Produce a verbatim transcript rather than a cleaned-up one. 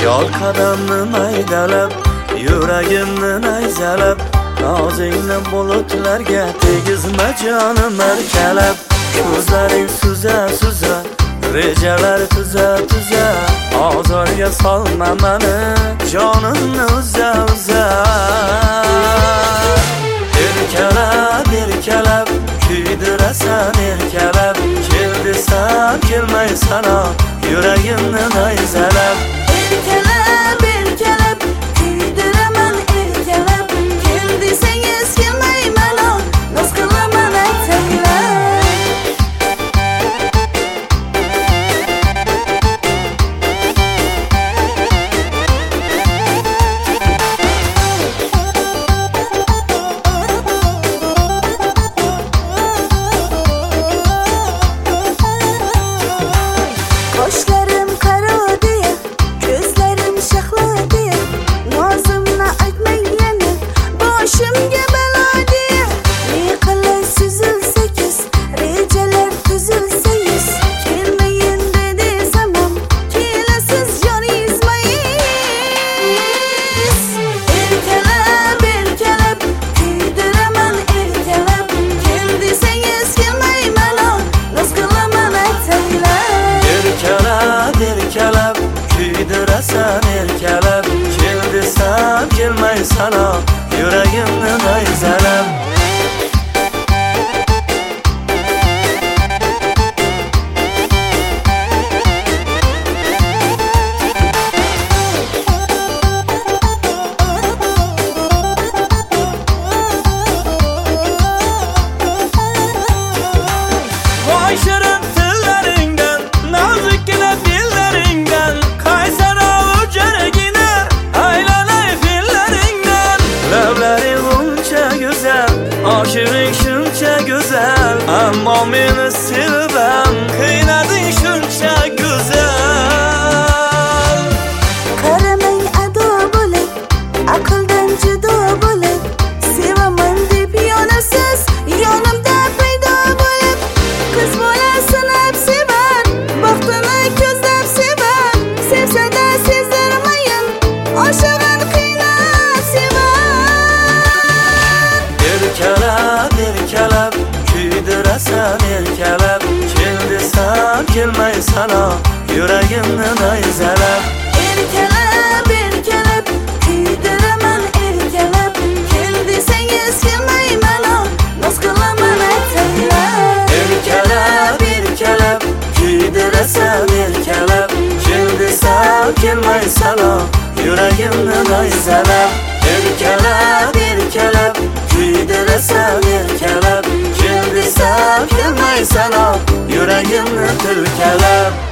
Yol qadamni maydalab, yuragimni nayzalab, nozingni bulutlarga tegizma jonim erkalab. Ko'zlaring suza-suza, rejalar tuza-tuza, ozorga solma meni, jonimni uza-uza. Erkalab, erkalab, kuydirasan erkalab, kel desam kelmaysan, yuragimni nayzalab. Erkalab, erkalab, kuydiraman erkalab, kel desangiz kelmayman, noz qilaman aytaylab. Qoshlarim qaro deya, ko'zlarim shahlo deya, nozimni aytmang yana, boshimga balo deya. Yiqilib suzilsa kuz, rejalar tuzilsa yuz, kelmayin desam ham kelasiz joningizmaysiz. Erkalab, erkalab, kuydiraman erkalab, kel desangiz kelmayman, noz qilaman aytaylab. Erkalab, erkalab, kuydirasan erkalab, kel desam kelmaysan, yuragimni nayzalab. Voy shirin tillaringdan, nozikkina dillaringdan, qaysaro jaragina aylanay fillaringdan. Lablaring uncha go'zal, oshig'ing shuncha go'zal, ammo meni sevib qiynading shuncha go'zal. Qaramang ado bo'lib, aqldan judo bo'lib, sevaman deb yonasiz, yonimda paydo bo'lib. Qiz bola sinab sevar, baxtini ko'zlab sevar, sevsa-da sezdirmayin, oshig'in qiynab sevar. Erkalab, erkalab, kuydirasan erkalab, kel desam kelmaysan, yuragimni nayzalab. Erkalab, erkalab, kuydiraman erkalab, kel desangiz kelmayman, noz qilaman aytaylab. Erkalab, erkalab, kuydirasan erkalab, kel desam kelmaysan, yuragimni nayzalab. Erkalab, erkalab, kuydirasan erkalab, kel desam kelmaysan, yuragimni tilkalab.